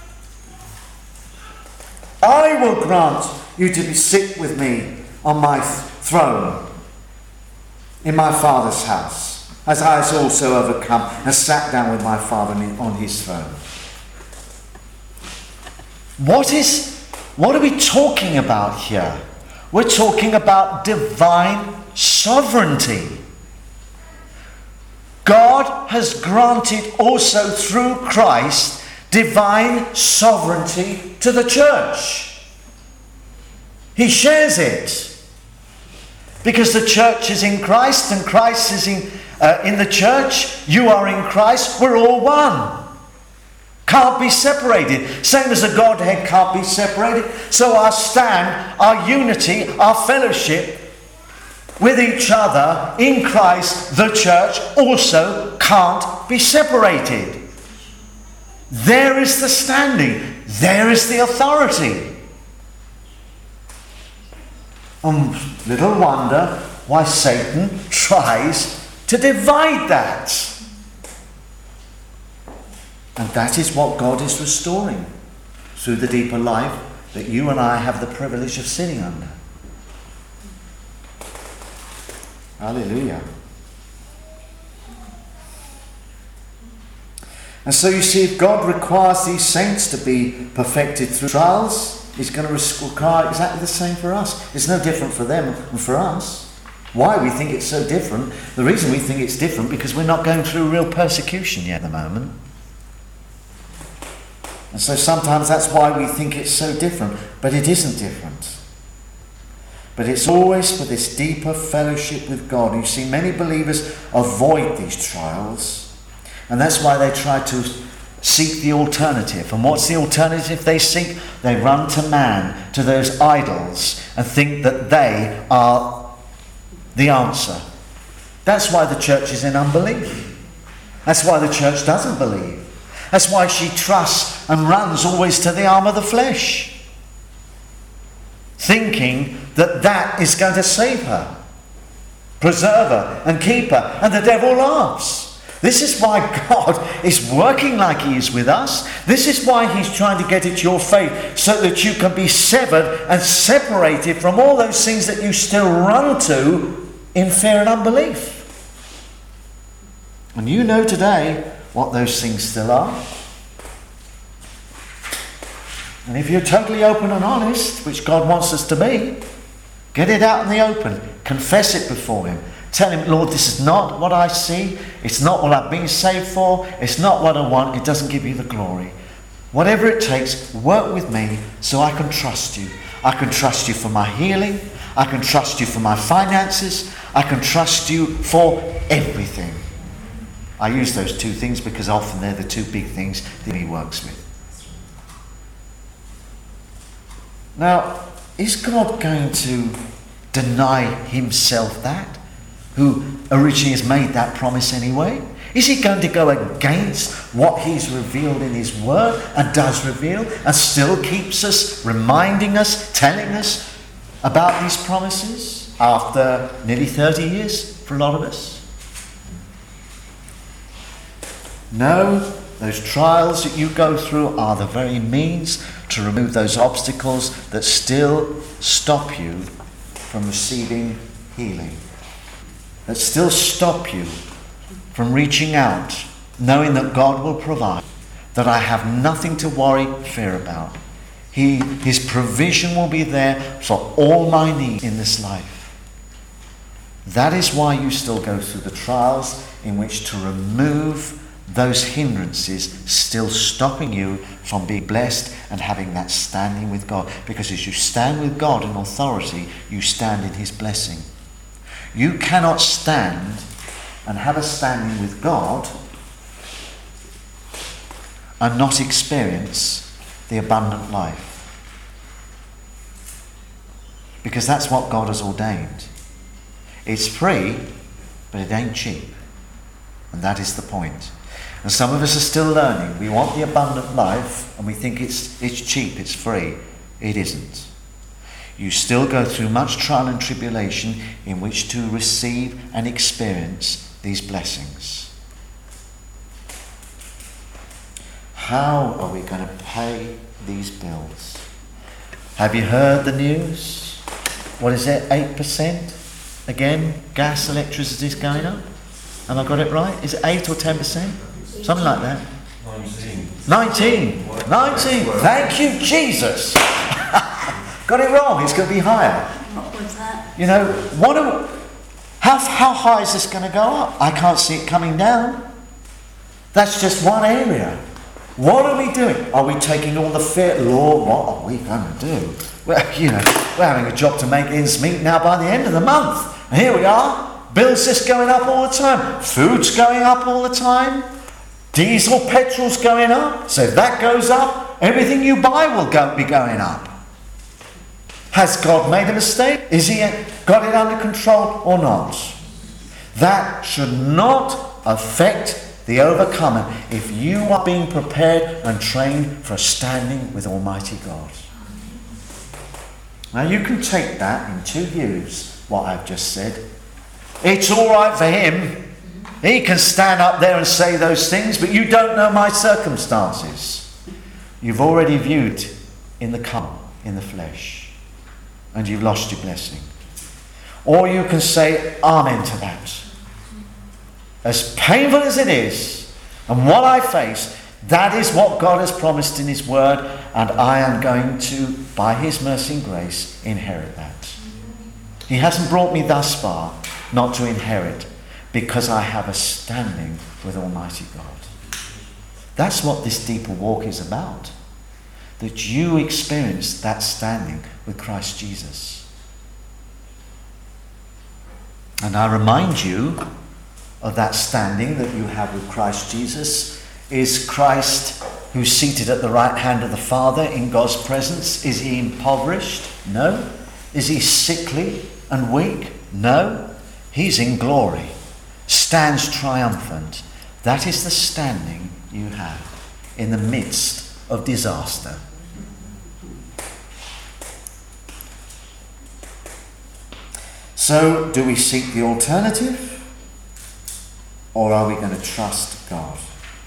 I will grant you to be sit with me on my throne in my Father's house, as I has also overcome and sat down with my Father on his throne. What is, what are we talking about here? We're talking about divine sovereignty. God has granted also through Christ divine sovereignty to the church. He shares it. Because the church is in Christ and Christ is in, uh, in the church. You are in Christ. We're all one. Can't be separated. Same as the Godhead can't be separated. So our stand, our unity, our fellowship with each other in Christ, the church, also can't be separated. There is the standing. There is the authority. Um, little wonder why Satan tries to divide that. And that is what God is restoring through the deeper life that you and I have the privilege of sitting under. Hallelujah. And so you see, if God requires these saints to be perfected through trials, he's going to require exactly the same for us. It's no different for them than for us. Why we think it's so different? The reason we think it's different because we're not going through real persecution yet at the moment. And so sometimes that's why we think it's so different. But it isn't different. But it's always for this deeper fellowship with God. You see, many believers avoid these trials. And that's why they try to seek the alternative. And what's the alternative they seek? They run to man, to those idols, and think that they are the answer. That's why the church is in unbelief. That's why the church doesn't believe. That's why she trusts and runs always to the arm of the flesh, thinking that that is going to save her, preserve her, and keep her. And the devil laughs. This is why God is working like he is with us. This is why he's trying to get at your faith, so that you can be severed and separated from all those things that you still run to in fear and unbelief. And you know today what those things still are. And if you're totally open and honest, which God wants us to be, get it out in the open. Confess it before him. Tell him, Lord, this is not what I see. It's not what I've been saved for. It's not what I want. It doesn't give you the glory. Whatever it takes, work with me so I can trust you. I can trust you for my healing. I can trust you for my finances. I can trust you for everything. I use those two things because often they're the two big things that he works with. Now, is God going to deny himself that, who originally has made that promise anyway? Is he going to go against what he's revealed in his word and does reveal, and still keeps us, reminding us, telling us about these promises after nearly thirty years for a lot of us? No, those trials that you go through are the very means to remove those obstacles that still stop you from receiving healing, that still stop you from reaching out, knowing that God will provide, that I have nothing to worry, fear about. He, his provision will be there for all my needs in this life. That is why you still go through the trials, in which to remove those hindrances still stopping you from being blessed and having that standing with God. Because as you stand with God in authority, you stand in his blessing. You cannot stand and have a standing with God and not experience the abundant life. Because that's what God has ordained. It's free, but it ain't cheap. And that is the point. And some of us are still learning. We want the abundant life and we think it's it's cheap, it's free. It isn't. You still go through much trial and tribulation in which to receive and experience these blessings. How are we going to pay these bills? Have you heard the news? What is it, eight percent? Again, gas, electricity is going up? Have I got it right? Is it eight or ten percent? Something like that. nineteen. nineteen. nineteen. Thank you, Jesus. Got it wrong. It's going to be higher. What was that? You know, what do, how, how high is this going to go up? I can't see it coming down. That's just one area. What are we doing? Are we taking all the fear? Lord, what are we going to do? Well, you know, we're having a job to make ends meet now by the end of the month. And here we are. Bills just going up all the time. Food's going up all the time. Diesel, petrol's going up. So if that goes up, everything you buy will go, be going up. Has God made a mistake? Is he got it under control or not? That should not affect the overcomer if you are being prepared and trained for standing with Almighty God. Now you can take that in two views, what I've just said. It's all right for him. He can stand up there and say those things, but you don't know my circumstances. You've already viewed in the carnal, in the flesh, and you've lost your blessing. Or you can say amen to that. As painful as it is, And what I face, that is what God has promised in his word, and I am going to, by his mercy and grace, inherit that. He hasn't brought me thus far not to inherit, because I have a standing with Almighty God. That's what this deeper walk is about. That you experience that standing with Christ Jesus. And I remind you of that standing that you have with Christ Jesus. Is Christ, who's seated at the right hand of the Father in God's presence, is he impoverished? No. Is he sickly and weak? No. He's in glory, stands triumphant. That is the standing you have in the midst of disaster. So, do we seek the alternative, or are we going to trust God?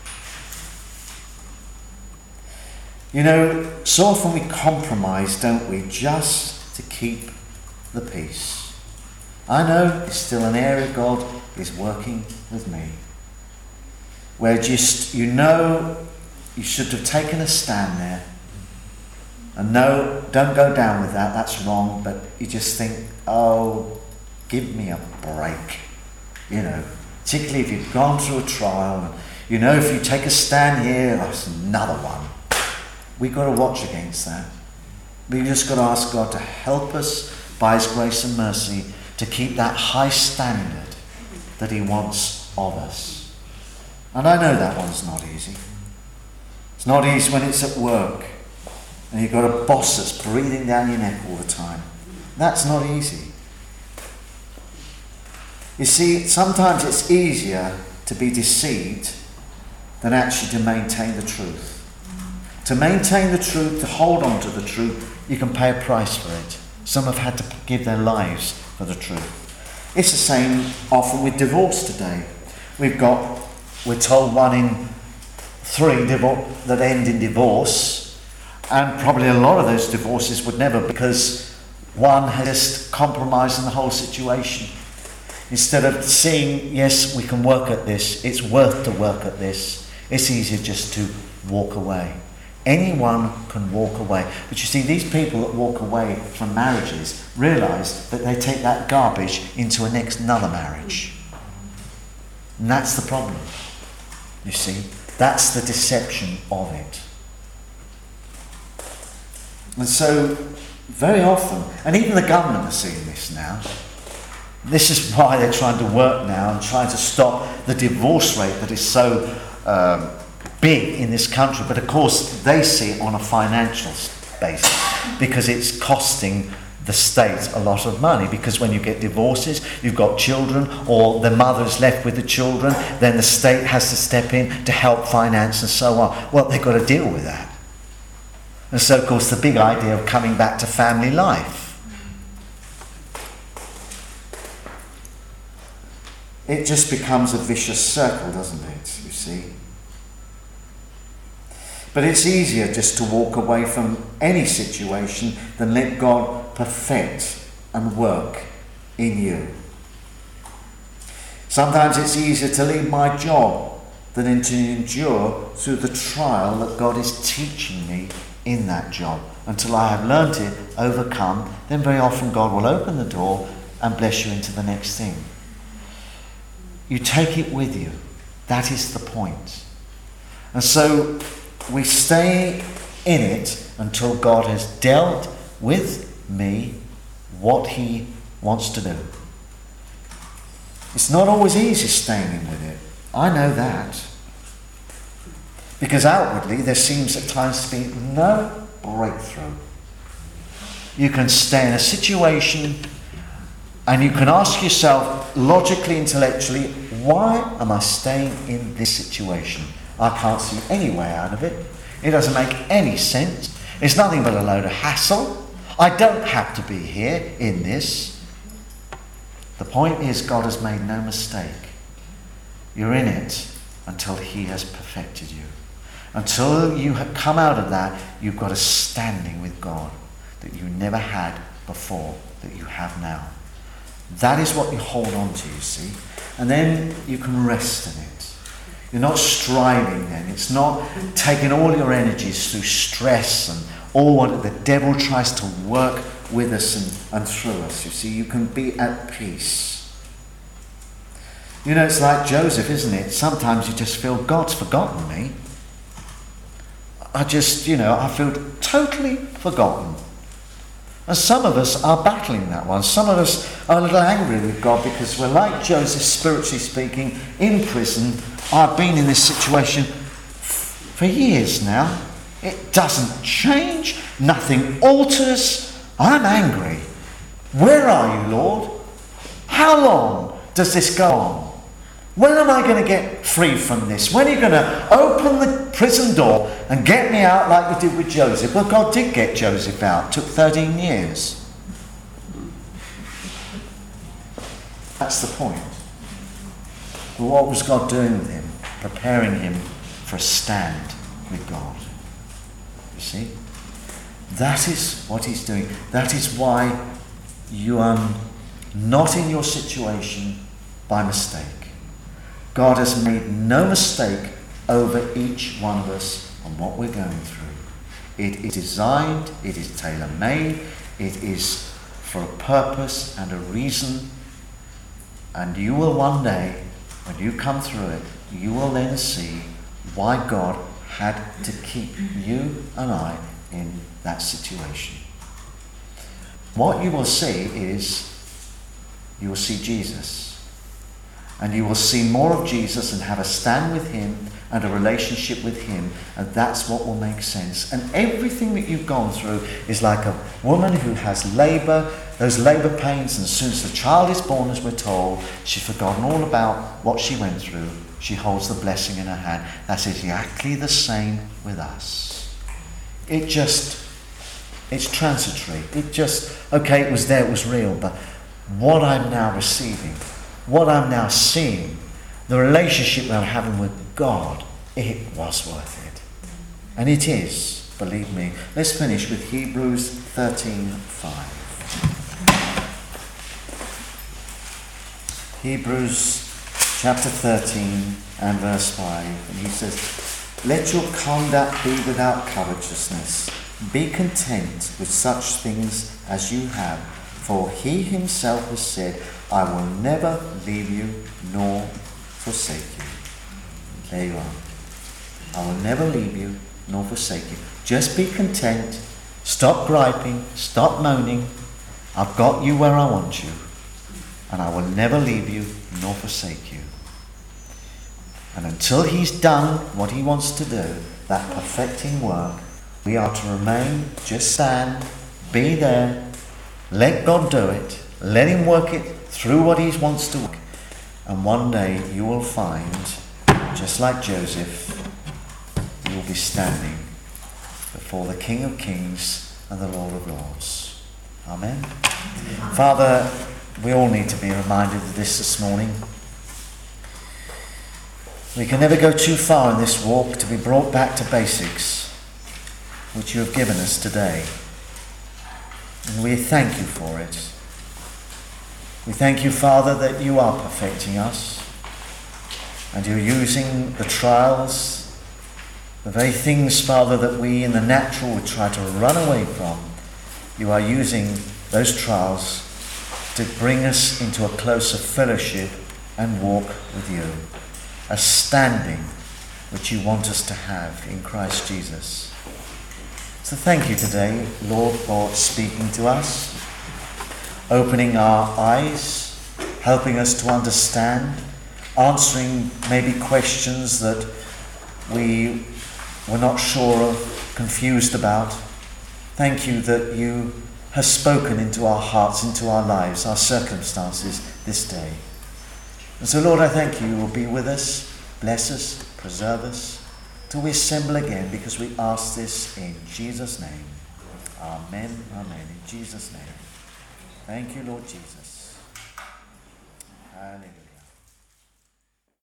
You know, so often we compromise, don't we, just to keep the peace. I know it's still an area God is working with me, where just, you know, you should have taken a stand there. And no, don't go down with that, that's wrong, but you just think, oh, give me a break. You know, particularly if you've gone through a trial, and you know, if you take a stand here, that's another one. We've got to watch against that. We've just got to ask God to help us by his grace and mercy to keep that high standard that he wants of us. And I know that one's not easy. It's not easy when it's at work and you've got a boss that's breathing down your neck all the time. That's not easy. You see, sometimes it's easier to be deceived than actually to maintain the truth. To maintain the truth, to hold on to the truth, you can pay a price for it. Some have had to give their lives for the truth. It's the same often with divorce today. We've got, we're told one in three divor- that end in divorce, and probably a lot of those divorces would never, because one has just compromised in the whole situation. Instead of seeing, yes, we can work at this, it's worth to work at this, it's easier just to walk away. Anyone can walk away. But you see, these people that walk away from marriages realise that they take that garbage into a next another marriage. And that's the problem. You see, that's the deception of it. And so, very often, and even the government are seeing this now, this is why they're trying to work now and trying to stop the divorce rate that is so um, big in this country. But of course they see it on a financial basis, because it's costing the state a lot of money. Because when you get divorces, you've got children, or the mother's left with the children, then the state has to step in to help finance and so on. Well, they've got to deal with that. And so of course the big idea of coming back to family life, it just becomes a vicious circle, doesn't it, you see? But it's easier just to walk away from any situation than let God perfect and work in you. Sometimes it's easier to leave my job than to endure through the trial that God is teaching me in that job. Until I have learnt it, overcome, then very often God will open the door and bless you into the next thing. You take it with you. That is the point. And so we stay in it until God has dealt with me what he wants to do. It's not always easy staying in with it. I know that. Because outwardly there seems at times to be no breakthrough. You can stay in a situation and you can ask yourself logically, intellectually, why am I staying in this situation? I can't see any way out of it. It doesn't make any sense. It's nothing but a load of hassle. I don't have to be here in this. The point is, God has made no mistake. You're in it until he has perfected you. Until you have come out of that, you've got a standing with God that you never had before, that you have now. That is what you hold on to, you see. And then you can rest in it. You're not striving then. It's not taking all your energies through stress and all what the devil tries to work with us and, and through us. You see, you can be at peace. You know, it's like Joseph, isn't it? Sometimes you just feel God's forgotten me. I just, you know, I feel totally forgotten. And some of us are battling that one. Some of us are a little angry with God because we're like Joseph, spiritually speaking, in prison. I've been in this situation for years now. It doesn't change. Nothing alters. I'm angry. Where are you, Lord? How long does this go on? When am I going to get free from this? When are you going to open the prison door and get me out like you did with Joseph? Well, God did get Joseph out. It took thirteen years. That's the point. Well, what was God doing with him? Preparing him for a stand with God. You see? That is what he's doing. That is why you are not in your situation by mistake. God has made no mistake over each one of us on what we're going through. It is designed, it is tailor-made, it is for a purpose and a reason. And you will one day, when you come through it, you will then see why God had to keep you and I in that situation. What you will see is, you will see Jesus. And you will see more of Jesus and have a stand with him and a relationship with him. And that's what will make sense. And everything that you've gone through is like a woman who has labour, those labour pains, and as soon as the child is born, as we're told, she's forgotten all about what she went through. She holds the blessing in her hand. That's exactly the same with us. It just, it's transitory. It just, okay, it was there, it was real, but what I'm now receiving, what I'm now seeing, the relationship that I'm having with God, it was worth it. And it is, believe me. Let's finish with Hebrews thirteen five. Hebrews chapter thirteen and verse five. And he says, "Let your conduct be without covetousness. Be content with such things as you have. For he himself has said, I will never leave you nor forsake you." There you are. I will never leave you nor forsake you. Just be content. Stop griping. Stop moaning. I've got you where I want you. And I will never leave you nor forsake you. And until he's done what he wants to do, that perfecting work, we are to remain, just stand, be there, let God do it, let him work it through what he wants to work. And one day you will find, just like Joseph, you will be standing before the King of Kings and the Lord of Lords. Amen. Father, we all need to be reminded of this this morning. We can never go too far in this walk to be brought back to basics, which you have given us today. And we thank you for it. We thank you, Father, that you are perfecting us, and you're using the trials, the very things, Father, that we in the natural would try to run away from. You are using those trials to bring us into a closer fellowship and walk with you, a standing which you want us to have in Christ Jesus. So thank you today, Lord, for speaking to us, opening our eyes, helping us to understand, answering maybe questions that we were not sure of, confused about. Thank you that you have spoken into our hearts, into our lives, our circumstances this day. And so, Lord, I thank you you will be with us, bless us, preserve us, till we assemble again, because we ask this in Jesus' name. Amen, amen, in Jesus' name. Thank you, Lord Jesus. Hallelujah.